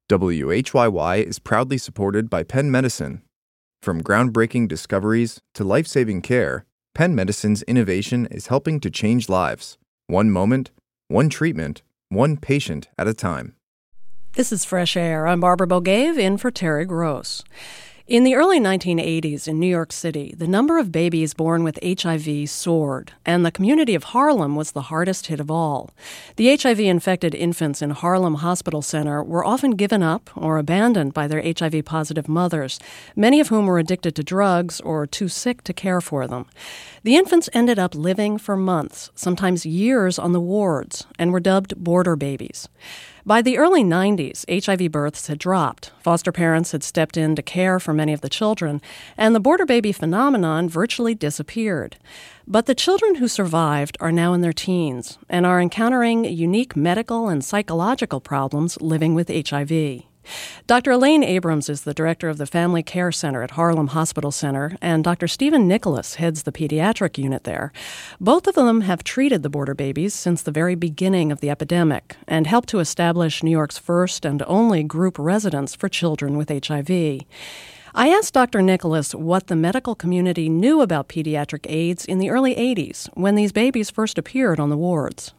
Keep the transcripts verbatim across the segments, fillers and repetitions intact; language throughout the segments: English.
W H Y Y is proudly supported by Penn Medicine. From groundbreaking discoveries to life-saving care, Penn Medicine's innovation is helping to change lives, one moment, one treatment, one patient at a time. This is Fresh Air. I'm Barbara Bogaev, in for Terry Gross. In the early nineteen eighties in New York City, the number of babies born with H I V soared, and the community of Harlem was the hardest hit of all. The H I V-infected infants in Harlem Hospital Center were often given up or abandoned by their H I V-positive mothers, many of whom were addicted to drugs or too sick to care for them. The infants ended up living for months, sometimes years, on the wards, and were dubbed border babies. By the early nineties, H I V births had dropped. Foster parents had stepped in to care for many of the children, and the border baby phenomenon virtually disappeared. But the children who survived are now in their teens and are encountering unique medical and psychological problems living with H I V. Doctor Elaine Abrams is the director of the Family Care Center at Harlem Hospital Center, and Doctor Stephen Nicholas heads the pediatric unit there. Both of them have treated the border babies since the very beginning of the epidemic and helped to establish New York's first and only group residence for children with H I V. I asked Doctor Nicholas what the medical community knew about pediatric AIDS in the early eighties, when these babies first appeared on the wards.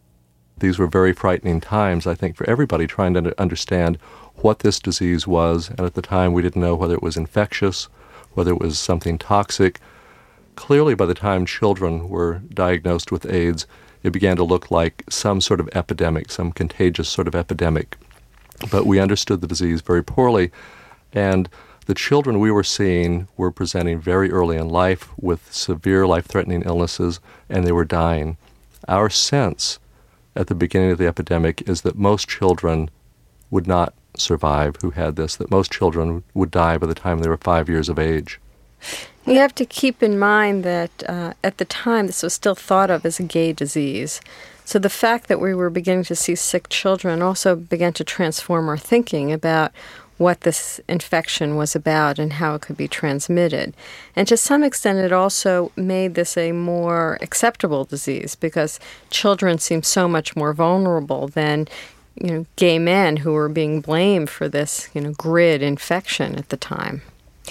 These were very frightening times, I think, for everybody trying to understand what this disease was, and at the time we didn't know whether it was infectious, whether it was something toxic. Clearly, by the time children were diagnosed with AIDS, it began to look like some sort of epidemic, some contagious sort of epidemic. But we understood the disease very poorly, and the children we were seeing were presenting very early in life with severe life-threatening illnesses, and they were dying. Our sense at the beginning of the epidemic is that most children would not survive who had this, that most children would die by the time they were five years of age. You have to keep in mind that uh, at the time this was still thought of as a gay disease. So the fact that we were beginning to see sick children also began to transform our thinking about what this infection was about and how it could be transmitted. And to some extent, it also made this a more acceptable disease because children seem so much more vulnerable than, you know, gay men who were being blamed for this, you know, grid infection at the time.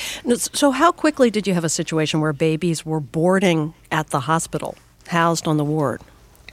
So how quickly did you have a situation where babies were boarding at the hospital, housed on the ward?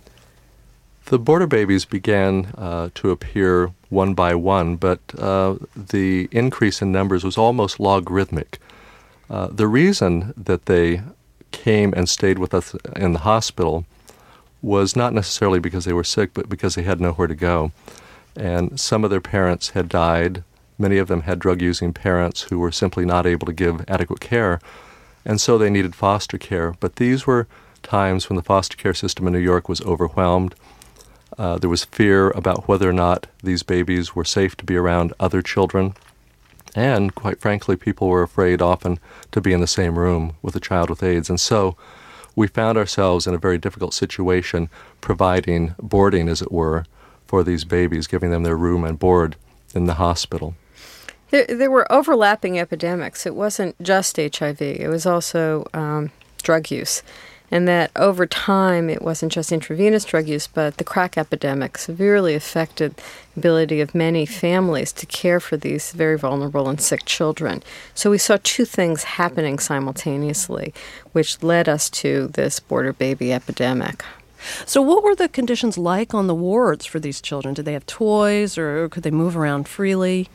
The border babies began uh, to appear one by one, but uh, the increase in numbers was almost logarithmic. Uh, the reason that they came and stayed with us in the hospital was not necessarily because they were sick, but because they had nowhere to go. And some of their parents had died. Many of them had drug-using parents who were simply not able to give adequate care, and so they needed foster care. But these were times when the foster care system in New York was overwhelmed. Uh, there was fear about whether or not these babies were safe to be around other children. And, quite frankly, people were afraid often to be in the same room with a child with AIDS. And so we found ourselves in a very difficult situation providing boarding, as it were, for these babies, giving them their room and board in the hospital. There, there were overlapping epidemics. It wasn't just H I V. It was also um, drug use. And that over time, it wasn't just intravenous drug use, but the crack epidemic severely affected the ability of many families to care for these very vulnerable and sick children. So we saw two things happening simultaneously, which led us to this border baby epidemic. So what were the conditions like on the wards for these children? Did they have toys, or could they move around freely?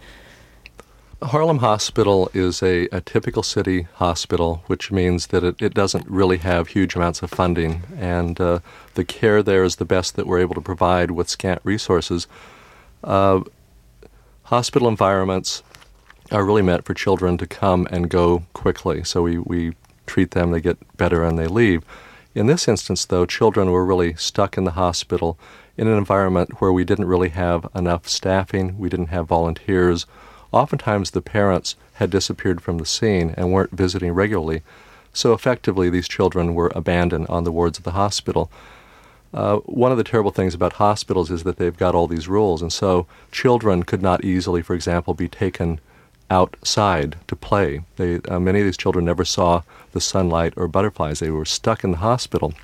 Harlem Hospital is a, a typical city hospital, which means that it, it doesn't really have huge amounts of funding, and uh, the care there is the best that we're able to provide with scant resources. Uh, hospital environments are really meant for children to come and go quickly, so we, we treat them, they get better, and they leave. In this instance, though, children were really stuck in the hospital in an environment where we didn't really have enough staffing, we didn't have volunteers. Oftentimes the parents had disappeared from the scene and weren't visiting regularly, so effectively these children were abandoned on the wards of the hospital. Uh, one of the terrible things about hospitals is that they've got all these rules, and so children could not easily, for example, be taken outside to play. They, uh, many of these children never saw the sunlight or butterflies. They were stuck in the hospital,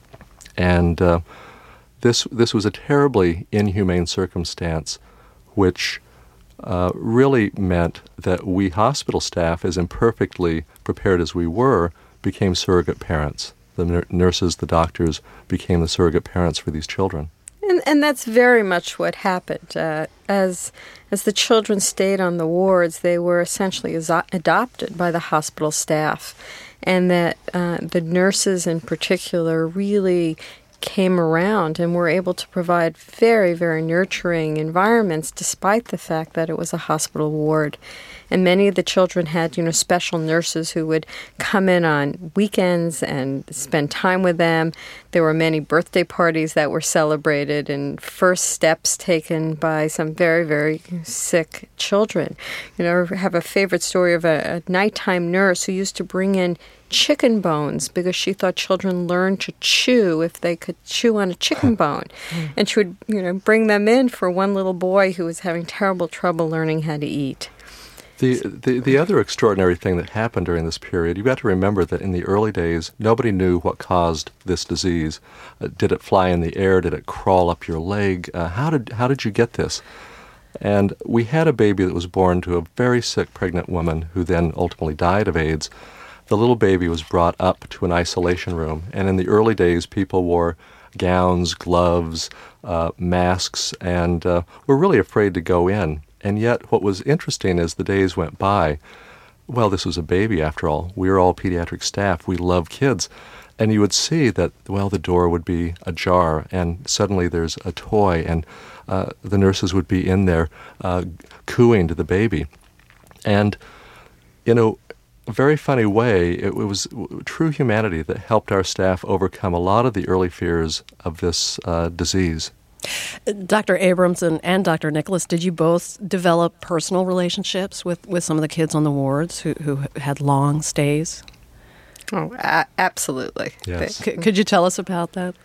and uh, this this was a terribly inhumane circumstance, which uh, really meant that we hospital staff, as imperfectly prepared as we were, became surrogate parents. The nur- nurses, the doctors became the surrogate parents for these children. And, and that's very much what happened. Uh, as as the children stayed on the wards, they were essentially as- adopted by the hospital staff, and that uh, the nurses in particular really came around and were able to provide very, very nurturing environments despite the fact that it was a hospital ward. And many of the children had, you know, special nurses who would come in on weekends and spend time with them. There were many birthday parties that were celebrated and first steps taken by some very, very sick children. You know, I have a favorite story of a, a nighttime nurse who used to bring in chicken bones because she thought children learned to chew if they could chew on a chicken bone. And she would, you know, bring them in for one little boy who was having terrible trouble learning how to eat. The, the the other extraordinary thing that happened during this period, you've got to remember that in the early days, nobody knew what caused this disease. Uh, did it fly in the air? Did it crawl up your leg? Uh, how did how did you get this? And we had a baby that was born to a very sick pregnant woman who then ultimately died of AIDS. The little baby was brought up to an isolation room, and in the early days, people wore gowns, gloves, uh, masks, and uh, were really afraid to go in. And yet, what was interesting as the days went by, well, this was a baby after all. We were all pediatric staff. We love kids. And you would see that, well, the door would be ajar, and suddenly there's a toy, and uh, the nurses would be in there uh, cooing to the baby. And, you know, a very funny way, it, it was true humanity that helped our staff overcome a lot of the early fears of this uh, disease. Doctor Abramson and Doctor Nicholas, did you both develop personal relationships with, with some of the kids on the wards who, who had long stays? Oh, a- absolutely. Yes. C- could you tell us about that?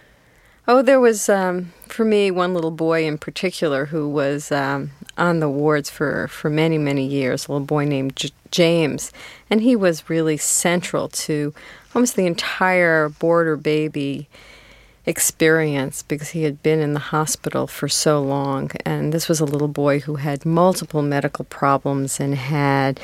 Oh, there was, um, for me, one little boy in particular who was um, on the wards for, for many, many years, a little boy named J- James. And he was really central to almost the entire border baby experience because he had been in the hospital for so long. And this was a little boy who had multiple medical problems and had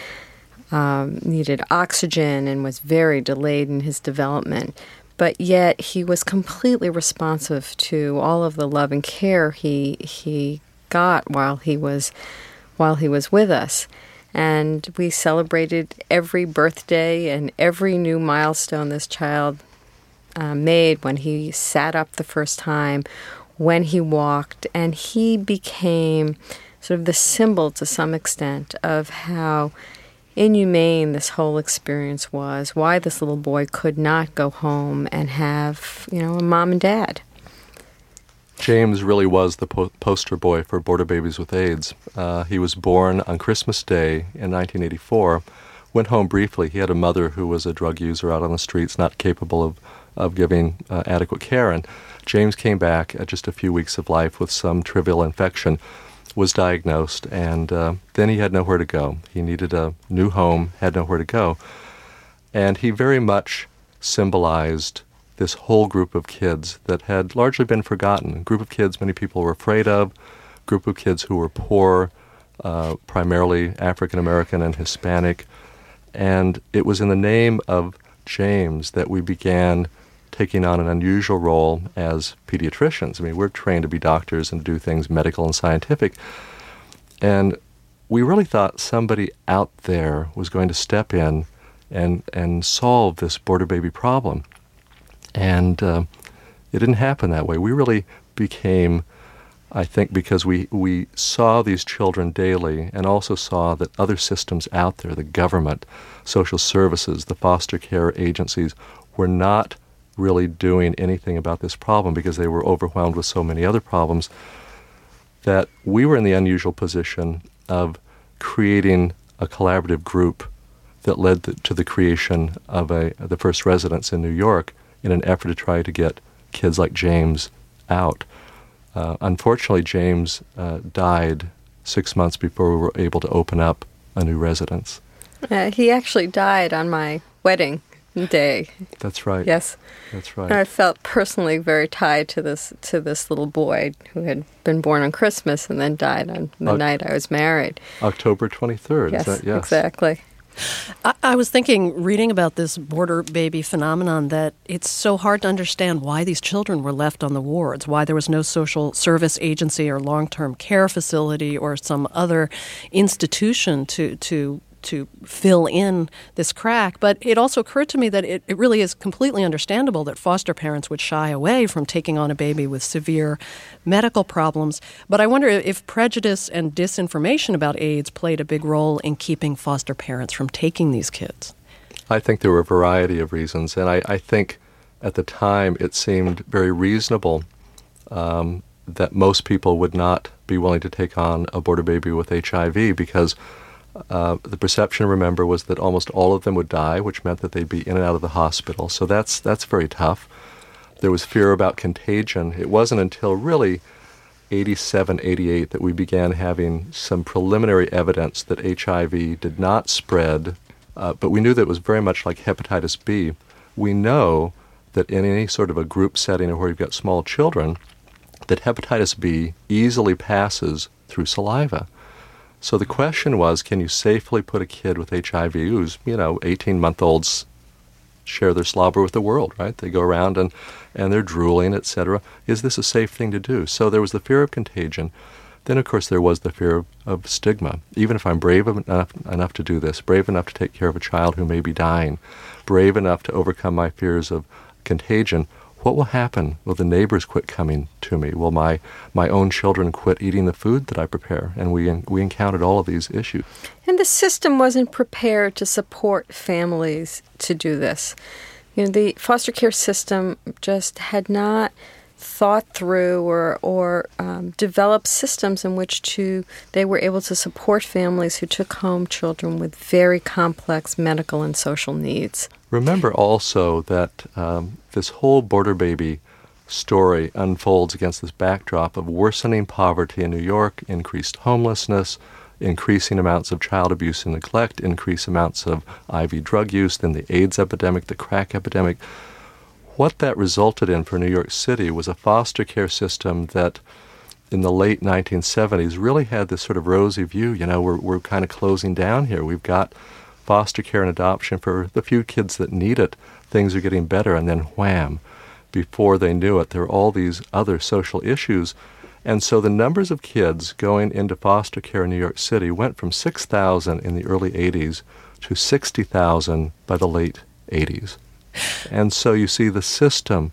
um, needed oxygen and was very delayed in his development. But yet he was completely responsive to all of the love and care he he got while he was while he was with us. And we celebrated every birthday and every new milestone this child uh, made when he sat up the first time, when he walked, and he became sort of the symbol to some extent of how inhumane this whole experience was, why this little boy could not go home and have, you know, a mom and dad. James really was the po- poster boy for border babies with AIDS. Uh, he was born on Christmas Day in nineteen eighty-four, went home briefly. He had a mother who was a drug user out on the streets, not capable of, of giving uh, adequate care, and James came back at just a few weeks of life with some trivial infection, was diagnosed, and uh, then he had nowhere to go. He needed a new home, had nowhere to go. And he very much symbolized this whole group of kids that had largely been forgotten, a group of kids many people were afraid of, a group of kids who were poor, uh, primarily African American and Hispanic. And it was in the name of James that we began taking on an unusual role as pediatricians. I mean, we're trained to be doctors and do things medical and scientific. And we really thought somebody out there was going to step in and, and solve this border baby problem. And uh, it didn't happen that way. We really became, I think, because we, we saw these children daily and also saw that other systems out there, the government, social services, the foster care agencies, were not really doing anything about this problem because they were overwhelmed with so many other problems, that we were in the unusual position of creating a collaborative group that led the, to the creation of a the first residence in New York in an effort to try to get kids like James out. Uh, unfortunately, James uh, died six months before we were able to open up a new residence. Uh, he actually died on my wedding important day. That's right. Yes. That's right. And I felt personally very tied to this to this little boy who had been born on Christmas and then died on the uh, night I was married. October twenty-third. Yes, Is that, yes. exactly. I, I was thinking, reading about this border baby phenomenon, that it's so hard to understand why these children were left on the wards, why there was no social service agency or long-term care facility or some other institution to to to fill in this crack. But it also occurred to me that it, it really is completely understandable that foster parents would shy away from taking on a baby with severe medical problems. But I wonder if prejudice and disinformation about AIDS played a big role in keeping foster parents from taking these kids. I think there were a variety of reasons, and I, I think at the time it seemed very reasonable um, that most people would not be willing to take on a border baby with H I V because Uh, the perception, remember, was that almost all of them would die, which meant that they'd be in and out of the hospital. So that's that's very tough. There was fear about contagion. It wasn't until really eighty-seven, eighty-eight that we began having some preliminary evidence that H I V did not spread, uh, but we knew that it was very much like hepatitis B. We know that in any sort of a group setting where you've got small children, that hepatitis B easily passes through saliva. So the question was, can you safely put a kid with H I V who's, you know, eighteen-month-olds share their slobber with the world, right? They go around and, and they're drooling, et cetera. Is this a safe thing to do? So there was the fear of contagion. Then, of course, there was the fear of, of stigma. Even if I'm brave enough, enough to do this, brave enough to take care of a child who may be dying, brave enough to overcome my fears of contagion, what will happen? Will the neighbors quit coming to me? Will my, my own children quit eating the food that I prepare? And we we encountered all of these issues. And the system wasn't prepared to support families to do this. You know, the foster care system just had not thought through or or um, developed systems in which to they were able to support families who took home children with very complex medical and social needs. Remember also that um, this whole border baby story unfolds against this backdrop of worsening poverty in New York, increased homelessness, increasing amounts of child abuse and neglect, increased amounts of I V drug use, then the AIDS epidemic, the crack epidemic. What that resulted in for New York City was a foster care system that in the late nineteen seventies really had this sort of rosy view. You know, we're, we're kind of closing down here. We've got foster care and adoption for the few kids that need it. Things are getting better, and then wham, before they knew it, there were all these other social issues. And so the numbers of kids going into foster care in New York City went from six thousand in the early eighties to sixty thousand by the late eighties. And so you see the system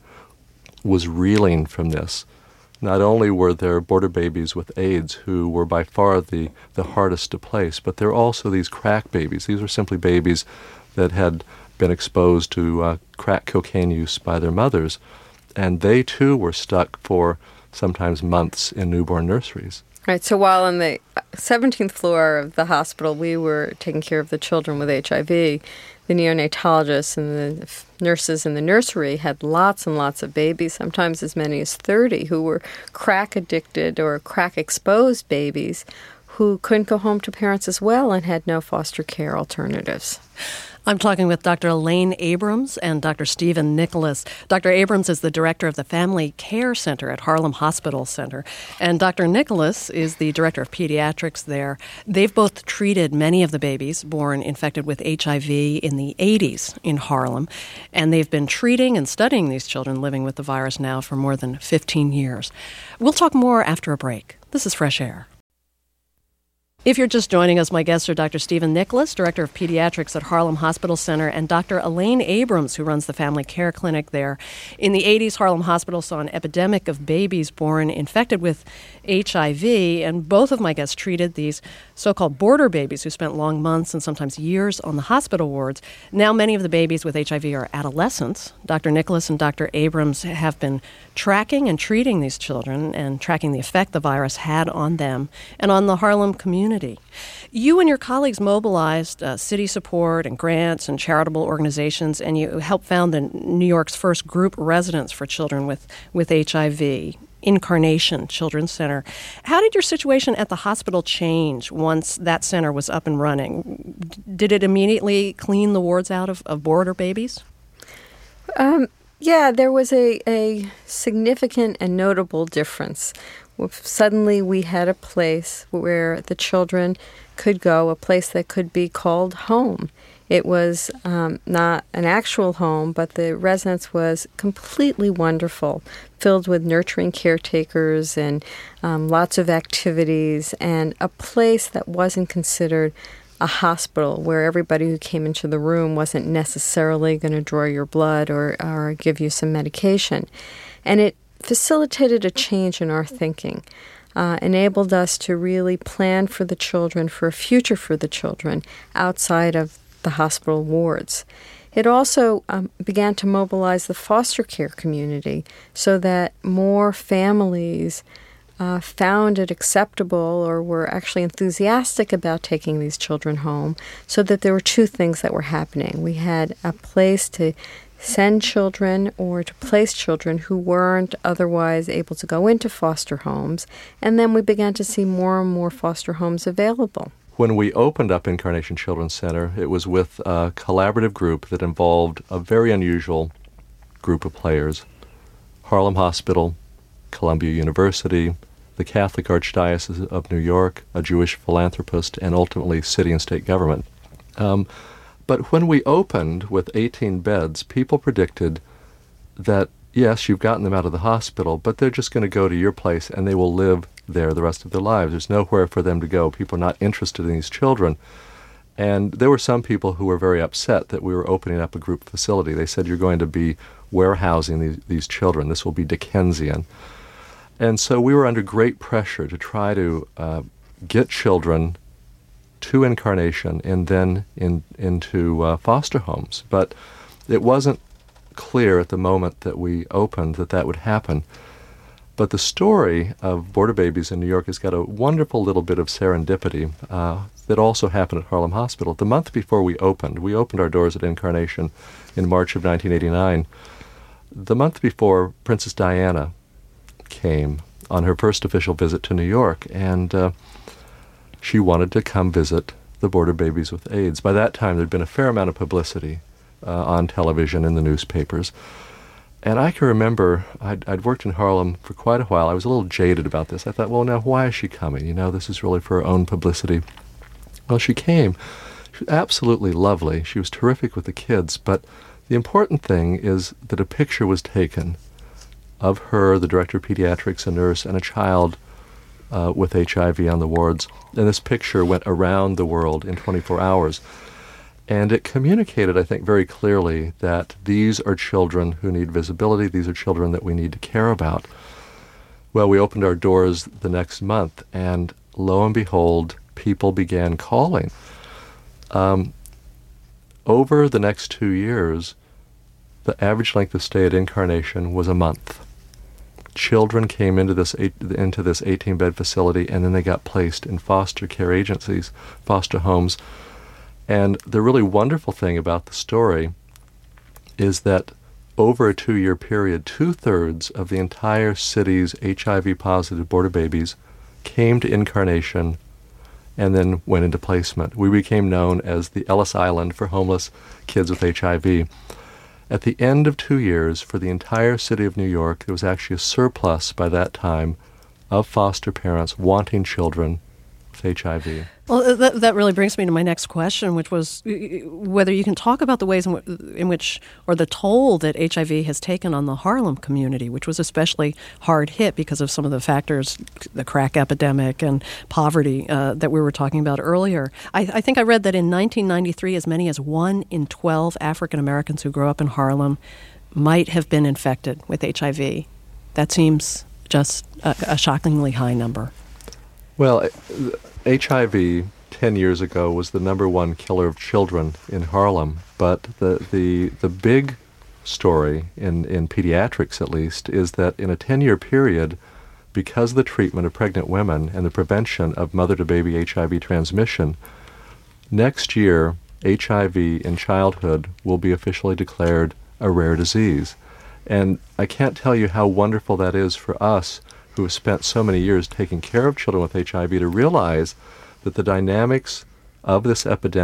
was reeling from this. Not only were there border babies with AIDS who were by far the, the hardest to place, but there are also these crack babies. These were simply babies that had been exposed to uh, crack cocaine use by their mothers, and they too were stuck for sometimes months in newborn nurseries. Right, so while on the seventeenth floor of the hospital we were taking care of the children with H I V, the neonatologists and the nurses in the nursery had lots and lots of babies, sometimes as many as thirty, who were crack-addicted or crack-exposed babies who couldn't go home to parents as well and had no foster care alternatives. I'm talking with Doctor Elaine Abrams and Doctor Stephen Nicholas. Doctor Abrams is the director of the Family Care Center at Harlem Hospital Center, and Doctor Nicholas is the director of pediatrics there. They've both treated many of the babies born infected with H I V in the eighties in Harlem, and they've been treating and studying these children living with the virus now for more than fifteen years. We'll talk more after a break. This is Fresh Air. If you're just joining us, my guests are Doctor Stephen Nicholas, Director of Pediatrics at Harlem Hospital Center, and Doctor Elaine Abrams, who runs the Family Care Clinic there. In the eighties, Harlem Hospital saw an epidemic of babies born infected with H I V, and both of my guests treated these so-called border babies who spent long months and sometimes years on the hospital wards. Now many of the babies with H I V are adolescents. Doctor Nicholas and Doctor Abrams have been tracking and treating these children and tracking the effect the virus had on them and on the Harlem community. You and your colleagues mobilized uh, city support and grants and charitable organizations, and you helped found the New York's first group residence for children with, with H I V, Incarnation Children's Center. How did your situation at the hospital change once that center was up and running? Did it immediately clean the wards out of, of border babies? Um, yeah, there was a, a significant and notable difference. Suddenly we had a place where the children could go, a place that could be called home. It was um, not an actual home, but the residence was completely wonderful, filled with nurturing caretakers and um, lots of activities, and a place that wasn't considered a hospital where everybody who came into the room wasn't necessarily going to draw your blood or, or give you some medication. And it facilitated a change in our thinking, uh, enabled us to really plan for the children, for a future for the children outside of the hospital wards. It also um, began to mobilize the foster care community so that more families uh, found it acceptable or were actually enthusiastic about taking these children home, so that there were two things that were happening. We had a place to send children or to place children who weren't otherwise able to go into foster homes, and then we began to see more and more foster homes available. When we opened up Incarnation Children's Center, it was with a collaborative group that involved a very unusual group of players. Harlem Hospital, Columbia University, the Catholic Archdiocese of New York, a Jewish philanthropist, and ultimately city and state government. Um, but when we opened with eighteen beds, people predicted that, yes, you've gotten them out of the hospital, but they're just going to go to your place and they will live there the rest of their lives. There's nowhere for them to go. People are not interested in these children. And there were some people who were very upset that we were opening up a group facility. They said, you're going to be warehousing these, these children. This will be Dickensian. And so we were under great pressure to try to uh, get children to Incarnation and then in, into uh, foster homes. But it wasn't clear at the moment that we opened that that would happen. But the story of Border Babies in New York has got a wonderful little bit of serendipity uh, that also happened at Harlem Hospital. The month before we opened, we opened our doors at Incarnation in March of nineteen eighty-nine. The month before, Princess Diana came on her first official visit to New York, and uh, she wanted to come visit the Border Babies with AIDS. By that time, there'd been a fair amount of publicity uh, on television and the newspapers. And I can remember, I'd, I'd worked in Harlem for quite a while. I was a little jaded about this. I thought, well, now, why is she coming? You know, this is really for her own publicity. Well, she came. She was absolutely lovely. She was terrific with the kids. But the important thing is that a picture was taken of her, the director of pediatrics, a nurse, and a child uh, with H I V on the wards. And this picture went around the world in twenty-four hours. And it communicated, I think, very clearly that these are children who need visibility. These are children that we need to care about. Well, we opened our doors the next month, and lo and behold, people began calling. Um, over the next two years, the average length of stay at Incarnation was a month. Children came into this eight, into this eighteen-bed facility, and then they got placed in foster care agencies, foster homes. And the really wonderful thing about the story is that over a two-year period, two-thirds of the entire city's H I V-positive Border Babies came to Incarnation and then went into placement. We became known as the Ellis Island for homeless kids with H I V. At the end of two years, for the entire city of New York, there was actually a surplus by that time of foster parents wanting children with H I V. Well, that, that really brings me to my next question, which was whether you can talk about the ways in, w- in which, or the toll that H I V has taken on the Harlem community, which was especially hard hit because of some of the factors, the crack epidemic and poverty uh, that we were talking about earlier. I, I think I read that in nineteen ninety-three, as many as one in twelve African Americans who grew up in Harlem might have been infected with H I V. That seems just a, a shockingly high number. Well, H I V ten years ago was the number one killer of children in Harlem, but the the, the big story, in, in pediatrics at least, is that in a ten-year period, because of the treatment of pregnant women and the prevention of mother-to-baby H I V transmission, next year H I V in childhood will be officially declared a rare disease. And I can't tell you how wonderful that is for us who have spent so many years taking care of children with H I V to realize that the dynamics of this epidemic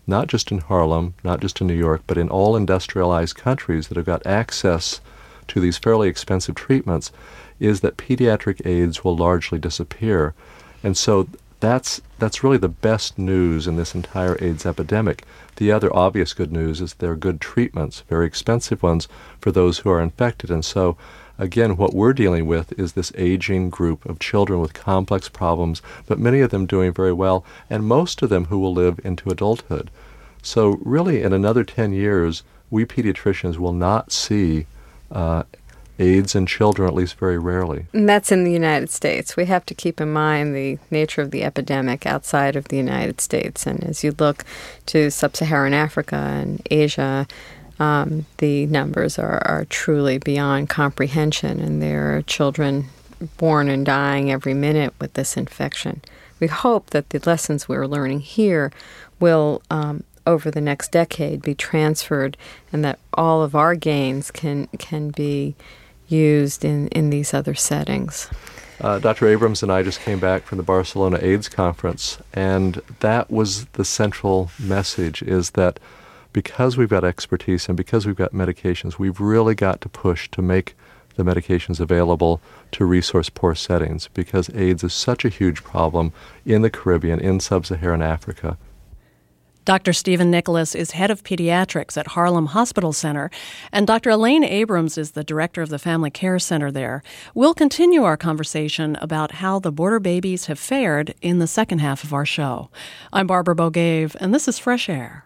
not just in Harlem, not just in New York, but in all industrialized countries that have got access to these fairly expensive treatments, is that pediatric AIDS will largely disappear. And so that's that's really the best news in this entire AIDS epidemic. The other obvious good news is there are good treatments, very expensive ones, for those who are infected. And so, again, what we're dealing with is this aging group of children with complex problems, but many of them doing very well, and most of them who will live into adulthood. So really, in another ten years, we pediatricians will not see uh, AIDS in children, at least very rarely. And that's in the United States. We have to keep in mind the nature of the epidemic outside of the United States. And as you look to sub-Saharan Africa and Asia, um, the numbers are, are truly beyond comprehension, and there are children born and dying every minute with this infection. We hope that the lessons we're learning here will, um, over the next decade, be transferred, and that all of our gains can can be used in, in these other settings. Uh, Doctor Abrams and I just came back from the Barcelona AIDS conference, and that was the central message, is that because we've got expertise and because we've got medications, we've really got to push to make the medications available to resource-poor settings, because AIDS is such a huge problem in the Caribbean, in sub-Saharan Africa. Doctor Stephen Nicholas is head of pediatrics at Harlem Hospital Center, and Doctor Elaine Abrams is the director of the Family Care Center there. We'll continue our conversation about how the border babies have fared in the second half of our show. I'm Barbara Bogave, and this is Fresh Air.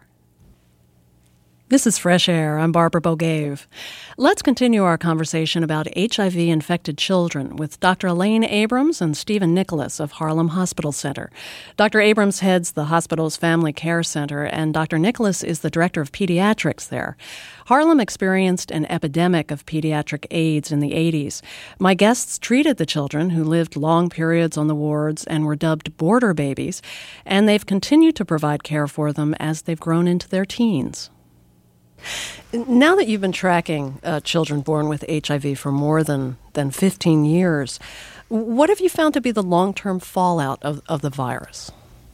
This is Fresh Air. I'm Barbara Bogave. Let's continue our conversation about H I V-infected children with Doctor Elaine Abrams and Stephen Nicholas of Harlem Hospital Center. Doctor Abrams heads the hospital's Family Care Center, and Doctor Nicholas is the director of pediatrics there. Harlem experienced an epidemic of pediatric AIDS in the eighties. My guests treated the children who lived long periods on the wards and were dubbed border babies, and they've continued to provide care for them as they've grown into their teens. Now that you've been tracking uh, children born with H I V for more than, than fifteen years, what have you found to be the long-term fallout of, of the virus?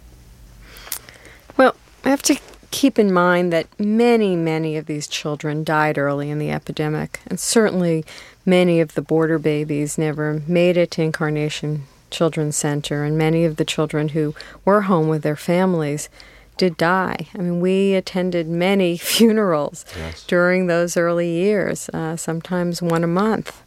Well, I have to keep in mind that many, many of these children died early in the epidemic, and certainly many of the border babies never made it to Incarnation Children's Center, and many of the children who were home with their families did die. I mean, we attended many funerals yes. during those early years, uh, sometimes one a month.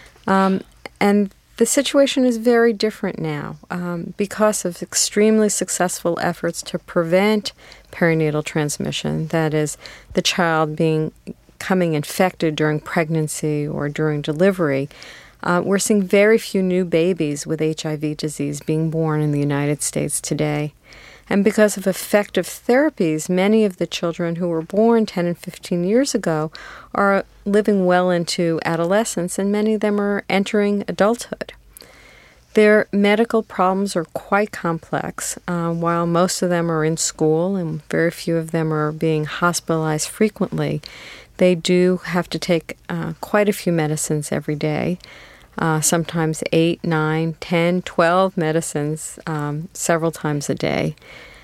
Um, and the situation is very different now um, because of extremely successful efforts to prevent perinatal transmission, that is, the child being coming infected during pregnancy or during delivery. Uh, we're seeing very few new babies with H I V disease being born in the United States today. And because of effective therapies, many of the children who were born ten and fifteen years ago are living well into adolescence, and many of them are entering adulthood. Their medical problems are quite complex. Uh, while most of them are in school and very few of them are being hospitalized frequently, they do have to take uh, quite a few medicines every day. Uh, sometimes eight, nine, ten, twelve medicines um, several times a day.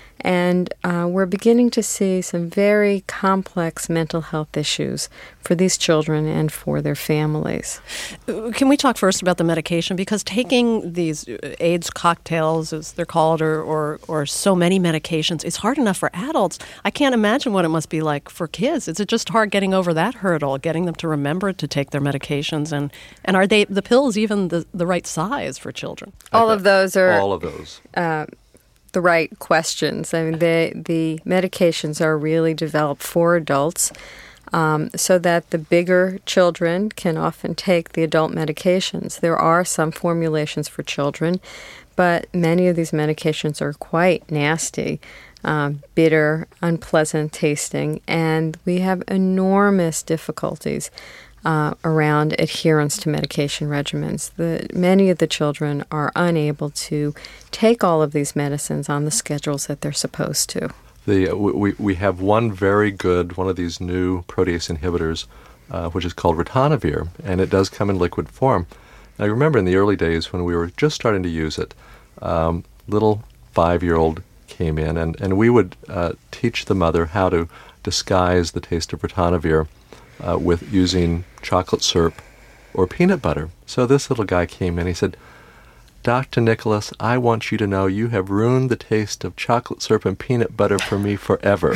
And uh, we're beginning to see some very complex mental health issues for these children and for their families. Can we talk first about the medication? Because taking these AIDS cocktails, as they're called, or, or, or so many medications, it's hard enough for adults. I can't imagine what it must be like for kids. Is it just hard getting over that hurdle, getting them to remember to take their medications? And, and are they the pills even the, the right size for children? All of those are... All of those. Uh, the right questions. I mean, the the medications are really developed for adults um, so that the bigger children can often take the adult medications. There are some formulations for children, but many of these medications are quite nasty, um, bitter, unpleasant tasting, and we have enormous difficulties Uh, around adherence to medication regimens. The, many of the children are unable to take all of these medicines on the schedules that they're supposed to. The, we, we have one very good, one of these new protease inhibitors, uh, which is called ritonavir, and it does come in liquid form. And I remember in the early days when we were just starting to use it, um, little five-year-old came in, and, and we would uh, teach the mother how to disguise the taste of ritonavir uh, with using chocolate syrup or peanut butter. So this little guy came in, he said, Doctor Nicholas, I want you to know you have ruined the taste of chocolate syrup and peanut butter for me forever.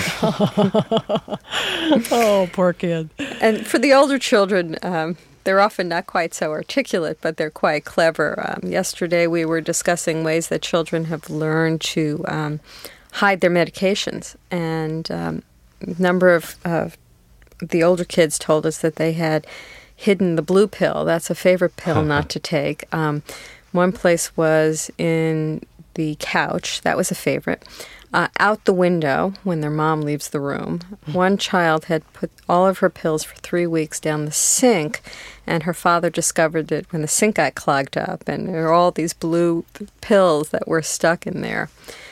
Oh, poor kid. And for the older children, um, they're often not quite so articulate, but they're quite clever. Um, yesterday we were discussing ways that children have learned to um, hide their medications. And um, a number of uh, the older kids told us that they had hidden the blue pill. That's a favorite pill not to take. Um, one place was in the couch. That was a favorite. Uh, out the window when their mom leaves the room. One child had put all of her pills for three weeks down the sink, and her father discovered it when the sink got clogged up, and there were all these blue pills that were stuck in there.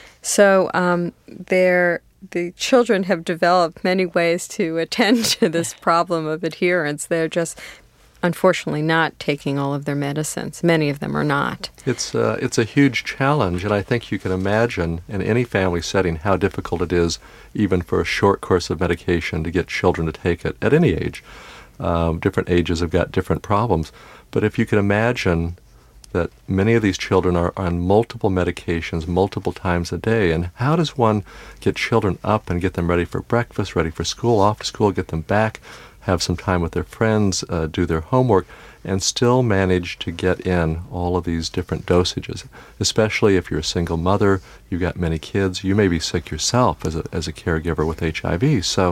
So um, they're the children have developed many ways to attend to this problem of adherence. They're just unfortunately not taking all of their medicines. Many of them are not. It's uh, it's a huge challenge, and I think you can imagine in any family setting how difficult it is even for a short course of medication to get children to take it at any age. Um, different ages have got different problems. But if you can imagine that many of these children are on multiple medications multiple times a day, and how does one get children up and get them ready for breakfast, ready for school, off to school, get them back, have some time with their friends, uh, do their homework, and still manage to get in all of these different dosages, especially if you're a single mother, you've got many kids, you may be sick yourself as a, as a caregiver with H I V. So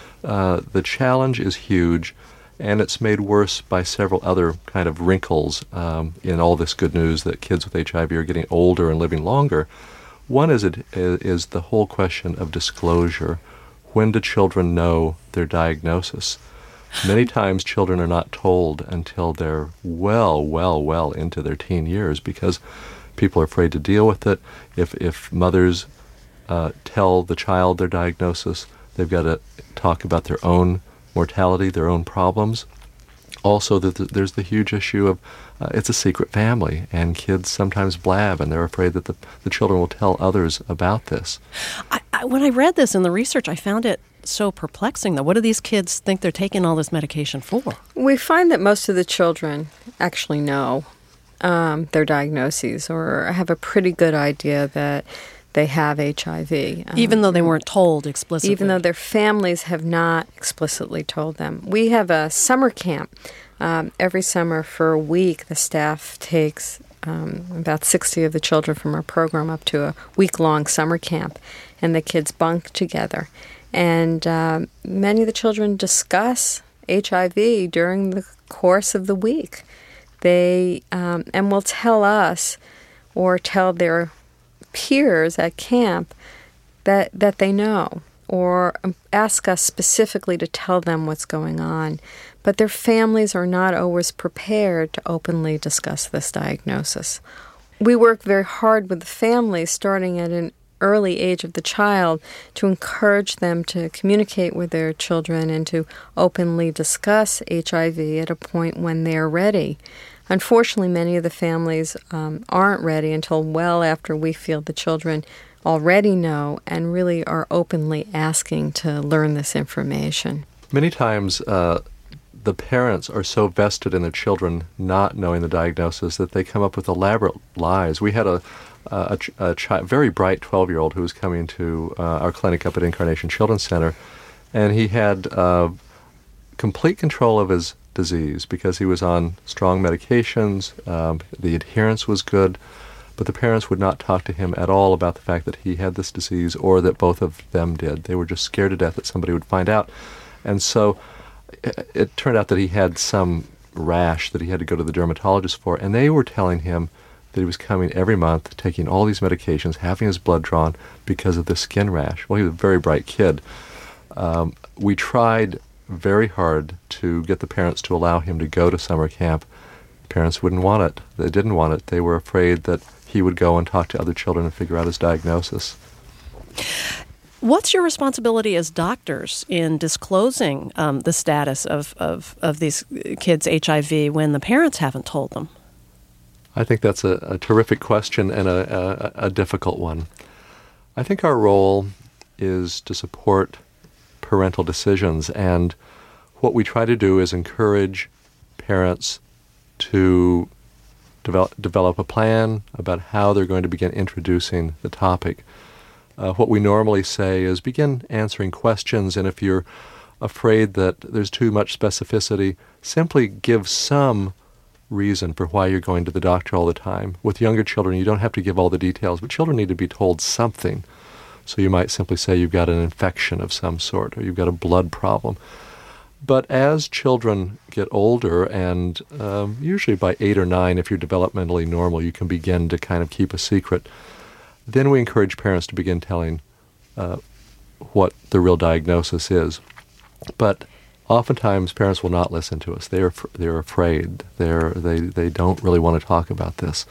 uh, the challenge is huge, and it's made worse by several other kind of wrinkles um, in all this good news that kids with H I V are getting older and living longer. One is, it, is the whole question of disclosure. When do children know their diagnosis? Many times children are not told until they're well, well, well into their teen years because people are afraid to deal with it. If if mothers uh, tell the child their diagnosis, they've got to talk about their own mortality, their own problems. Also, the, the, there's the huge issue of uh, it's a secret family, and kids sometimes blab, and they're afraid that the, the children will tell others about this. I, I, when I read this in the research, I found it so perplexing, though. What do these kids think they're taking all this medication for? We find that most of the children actually know um, their diagnoses or have a pretty good idea that they have H I V. Um, even though they weren't told explicitly? Even though their families have not explicitly told them. We have a summer camp. Um, every summer for a week, the staff takes um, about sixty of the children from our program up to a week-long summer camp, and the kids bunk together. And um, many of the children discuss H I V during the course of the week. They um, and will tell us or tell their peers at camp that that they know, or ask us specifically to tell them what's going on. But their families are not always prepared to openly discuss this diagnosis. We work very hard with the families, starting at an early age of the child, to encourage them to communicate with their children and to openly discuss H I V at a point when they're ready. Unfortunately, many of the families um, aren't ready until well after we feel the children already know and really are openly asking to learn this information. Many times uh, the parents are so vested in their children not knowing the diagnosis that they come up with elaborate lies. We had a a, a chi- very bright twelve-year-old who was coming to uh, our clinic up at Incarnation Children's Center, and he had uh, complete control of his disease because he was on strong medications, um, the adherence was good, but the parents would not talk to him at all about the fact that he had this disease or that both of them did. They were just scared to death that somebody would find out. And so it, it turned out that he had some rash that he had to go to the dermatologist for, and they were telling him that he was coming every month, taking all these medications, having his blood drawn because of the skin rash. Well, he was a very bright kid. Um, we tried very hard to get the parents to allow him to go to summer camp. Parents wouldn't want it. They didn't want it. They were afraid that he would go and talk to other children and figure out his diagnosis. What's your responsibility as doctors in disclosing um, the status of, of, of these kids' H I V when the parents haven't told them? I think that's a, a terrific question and a, a, a difficult one. I think our role is to support parental decisions, and what we try to do is encourage parents to develop, develop a plan about how they're going to begin introducing the topic. Uh, what we normally say is begin answering questions, and if you're afraid that there's too much specificity, simply give some reason for why you're going to the doctor all the time. With younger children, you don't have to give all the details, but children need to be told something. So you might simply say you've got an infection of some sort, or you've got a blood problem. But as children get older, and um, usually by eight or nine, if you're developmentally normal, you can begin to kind of keep a secret. Then we encourage parents to begin telling uh, what the real diagnosis is. But oftentimes parents will not listen to us. They're they're afraid. They're they they don't really want to talk about this.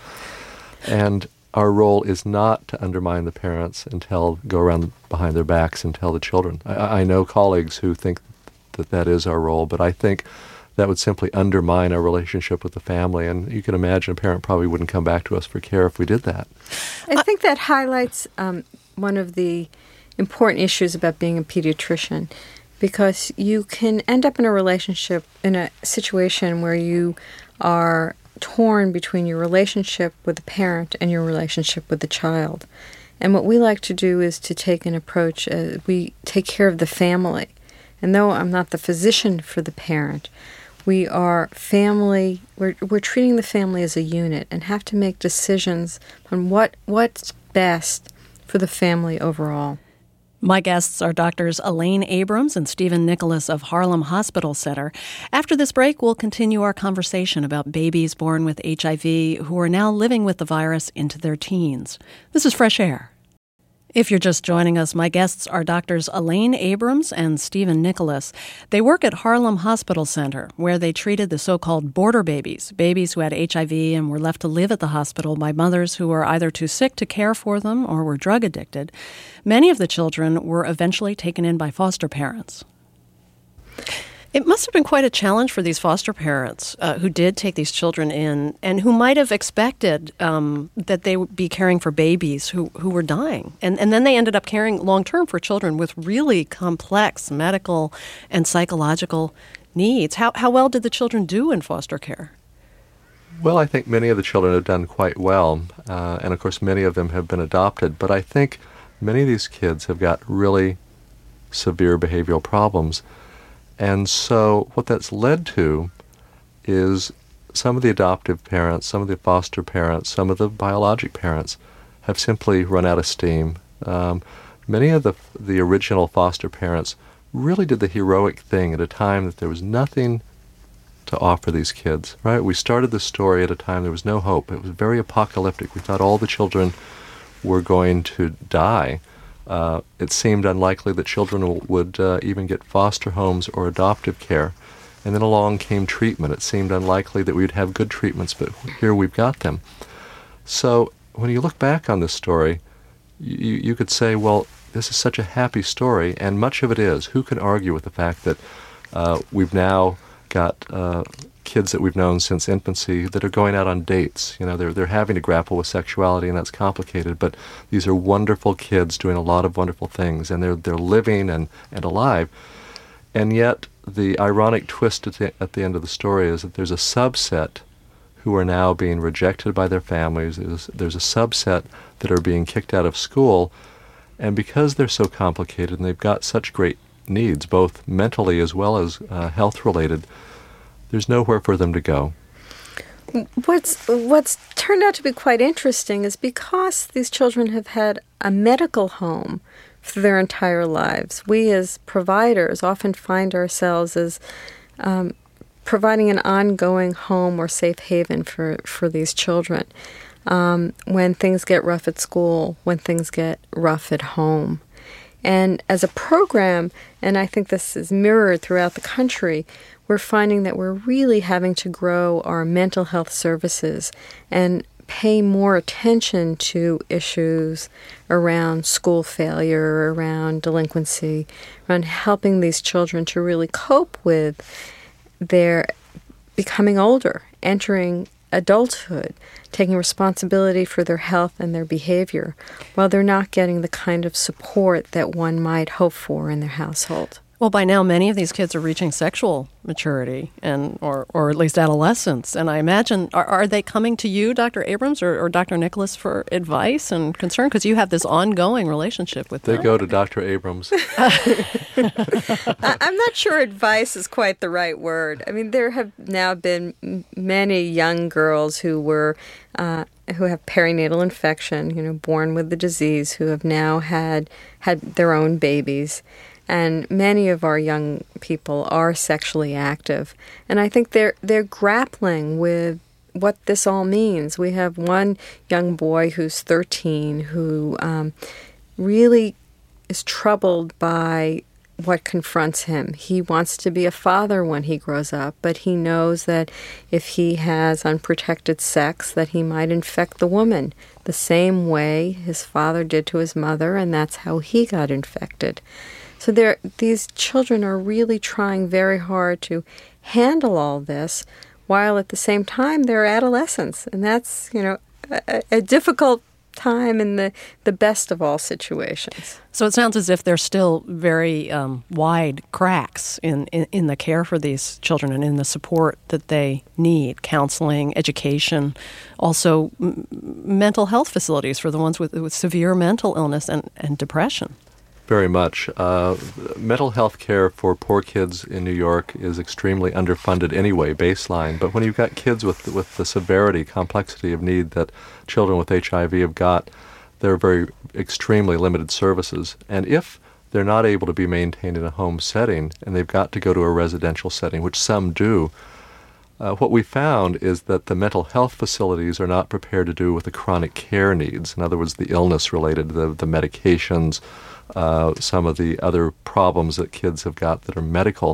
And our role is not to undermine the parents and tell go around behind their backs and tell the children. I, I know colleagues who think that that is our role, but I think that would simply undermine our relationship with the family. And you can imagine a parent probably wouldn't come back to us for care if we did that. I think that highlights um, one of the important issues about being a pediatrician, because you can end up in a relationship, in a situation where you are torn between your relationship with the parent and your relationship with the child. And what we like to do is to take an approach, uh, we take care of the family. And though I'm not the physician for the parent, we are family, we're, we're treating the family as a unit and have to make decisions on what what's best for the family overall. My guests are Doctors Elaine Abrams and Stephen Nicholas of Harlem Hospital Center. After this break, we'll continue our conversation about babies born with H I V who are now living with the virus into their teens. This is Fresh Air. If you're just joining us, my guests are Doctors Elaine Abrams and Stephen Nicholas. They work at Harlem Hospital Center, where they treated the so-called border babies, babies who had H I V and were left to live at the hospital by mothers who were either too sick to care for them or were drug addicted. Many of the children were eventually taken in by foster parents. It must have been quite a challenge for these foster parents uh, who did take these children in and who might have expected um, that they would be caring for babies who, who were dying. And, and then they ended up caring long-term for children with really complex medical and psychological needs. How, how well did the children do in foster care? Well, I think many of the children have done quite well. Uh, and, of course, many of them have been adopted. But I think many of these kids have got really severe behavioral problems. And so what that's led to is some of the adoptive parents, some of the foster parents, some of the biologic parents have simply run out of steam. Um, many of the the original foster parents really did the heroic thing at a time that there was nothing to offer these kids, right? We started the story at a time there was no hope. It was very apocalyptic. We thought all the children were going to die. Uh, it seemed unlikely that children w- would uh, even get foster homes or adoptive care. And then along came treatment. It seemed unlikely that we'd have good treatments, but here we've got them. So when you look back on this story, you, you could say, well, this is such a happy story, and much of it is. Who can argue with the fact that uh, we've now got uh, kids that we've known since infancy that are going out on dates? You know, they're they're having to grapple with sexuality, and that's complicated. But these are wonderful kids doing a lot of wonderful things, and they're they're living and, and alive. And yet, the ironic twist at the at the end of the story is that there's a subset who are now being rejected by their families. There's, there's a subset that are being kicked out of school, and because they're so complicated and they've got such great needs, both mentally as well as uh, health-related, there's nowhere for them to go. What's what's turned out to be quite interesting is because these children have had a medical home for their entire lives, we as providers often find ourselves as um, providing an ongoing home or safe haven for, for these children. Um, when things get rough at school, when things get rough at home. And as a program, and I think this is mirrored throughout the country, we're finding that we're really having to grow our mental health services and pay more attention to issues around school failure, around delinquency, around helping these children to really cope with their becoming older, entering adulthood, taking responsibility for their health and their behavior, while they're not getting the kind of support that one might hope for in their household. Well, by now, many of these kids are reaching sexual maturity, and or, or at least adolescence. And I imagine, are, are they coming to you, Doctor Abrams, or, or Doctor Nicholas, for advice and concern? Because you have this ongoing relationship with them. them. They go to Doctor Abrams. I'm not sure advice is quite the right word. I mean, there have now been many young girls who were uh, who have perinatal infection, you know, born with the disease, who have now had had their own babies. And many of our young people are sexually active. And I think they're they're grappling with what this all means. We have one young boy who's thirteen who um, really is troubled by what confronts him. He wants to be a father when he grows up, but he knows that if he has unprotected sex, that he might infect the woman the same way his father did to his mother, and that's how he got infected. So there, these children are really trying very hard to handle all this, while at the same time they're adolescents, and that's, you know, a, a difficult time in the, the best of all situations. So it sounds as if there's still very um, wide cracks in, in, in the care for these children and in the support that they need, counseling, education, also m- mental health facilities for the ones with, with severe mental illness and, and depression. Very much. Uh, mental health care for poor kids in New York is extremely underfunded anyway, baseline. But when you've got kids with with the severity, complexity of need that children with H I V have got, there are very extremely limited services. And if they're not able to be maintained in a home setting and they've got to go to a residential setting, which some do, uh, what we found is that the mental health facilities are not prepared to do with the chronic care needs. In other words, the illness-related, the, the medications, Uh, some of the other problems that kids have got that are medical.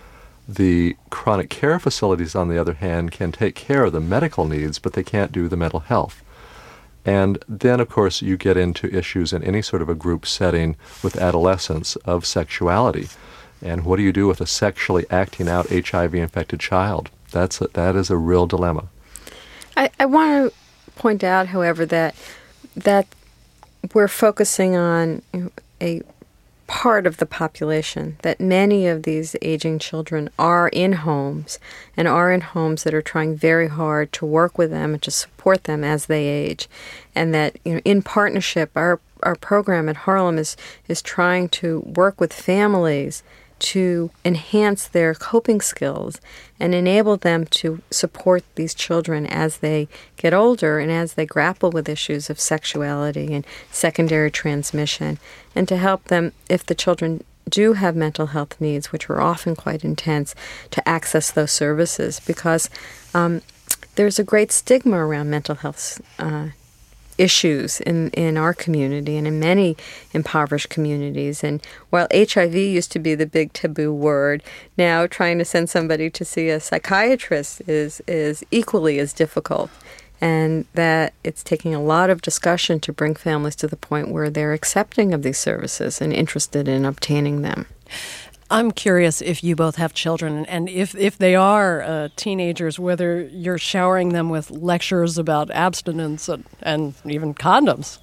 The chronic care facilities, on the other hand, can take care of the medical needs, but they can't do the mental health. And then, of course, you get into issues in any sort of a group setting with adolescents of sexuality. And what do you do with a sexually acting out H I V-infected child? That's a, that is a real dilemma. I, I want to point out, however, that that we're focusing on a part of the population, that many of these aging children are in homes and are in homes that are trying very hard to work with them and to support them as they age. And that, you know, in partnership, our our program at Harlem is is trying to work with families to enhance their coping skills and enable them to support these children as they get older and as they grapple with issues of sexuality and secondary transmission, and to help them, if the children do have mental health needs, which are often quite intense, to access those services, because um, there's a great stigma around mental health uh, issues in, in our community and in many impoverished communities. And while H I V used to be the big taboo word, now trying to send somebody to see a psychiatrist is is equally as difficult. And that it's taking a lot of discussion to bring families to the point where they're accepting of these services and interested in obtaining them. I'm curious if you both have children, and if, if they are uh, teenagers, whether you're showering them with lectures about abstinence and, and even condoms.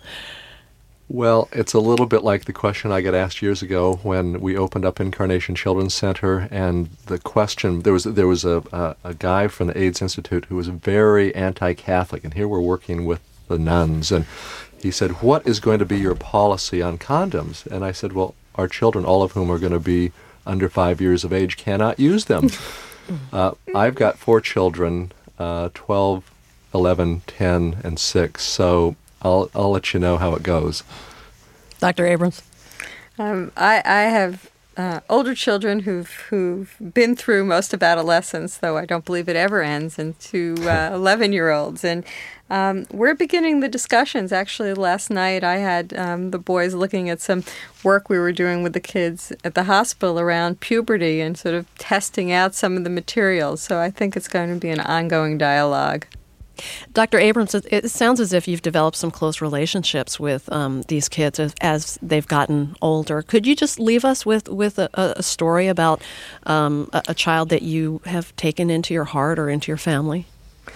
Well, it's a little bit like the question I got asked years ago when we opened up Incarnation Children's Center, and the question, there was there was a, a, a guy from the AIDS Institute who was very anti-Catholic, and here we're working with the nuns, and he said, what is going to be your policy on condoms? And I said, well, our children, all of whom are going to be under five years of age, cannot use them. uh, I've got four children, uh, twelve, eleven, ten, and six, so I'll I'll let you know how it goes. Doctor Abrams? Um, I, I have uh, older children who've who've been through most of adolescence, though I don't believe it ever ends, and two uh, eleven-year-olds. And um, we're beginning the discussions. Actually, last night I had um, the boys looking at some work we were doing with the kids at the hospital around puberty and sort of testing out some of the materials. So I think it's going to be an ongoing dialogue. Doctor Abrams, it sounds as if you've developed some close relationships with um, these kids as, as they've gotten older. Could you just leave us with, with a, a story about um, a, a child that you have taken into your heart or into your family?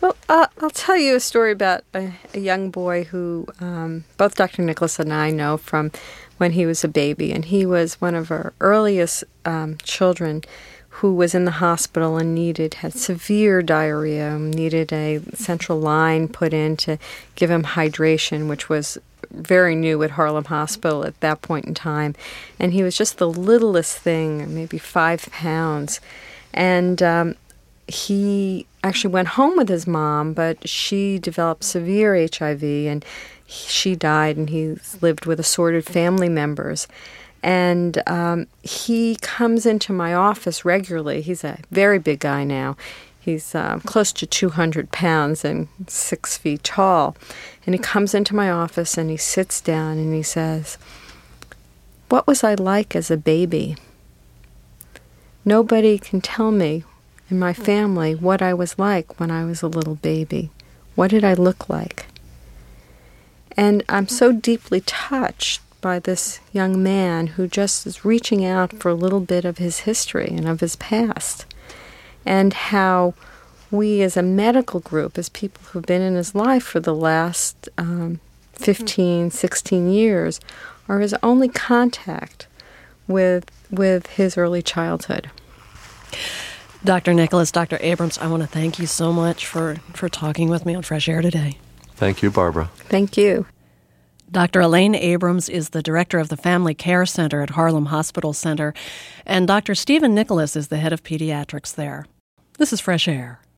Well, uh, I'll tell you a story about a, a young boy who um, both Doctor Nicholas and I know from when he was a baby, and he was one of our earliest um, children who was in the hospital and needed, had severe diarrhea, needed a central line put in to give him hydration, which was very new at Harlem Hospital at that point in time. And he was just the littlest thing, maybe five pounds. And um, he actually went home with his mom, but she developed severe H I V, and he, she died, and he lived with assorted family members. And um, he comes into my office regularly. He's a very big guy now. He's uh, close to two hundred pounds and six feet tall. And he comes into my office and he sits down and he says, "What was I like as a baby? Nobody can tell me in my family what I was like when I was a little baby. What did I look like?" And I'm so deeply touched by this young man who just is reaching out for a little bit of his history and of his past, and how we as a medical group, as people who've been in his life for the last um, fifteen, sixteen years, are his only contact with with his early childhood. Doctor Nicholas, Doctor Abrams, I want to thank you so much for, for talking with me on Fresh Air today. Thank you, Barbara. Thank you. Doctor Elaine Abrams is the director of the Family Care Center at Harlem Hospital Center, and Doctor Stephen Nicholas is the head of pediatrics there. This is Fresh Air.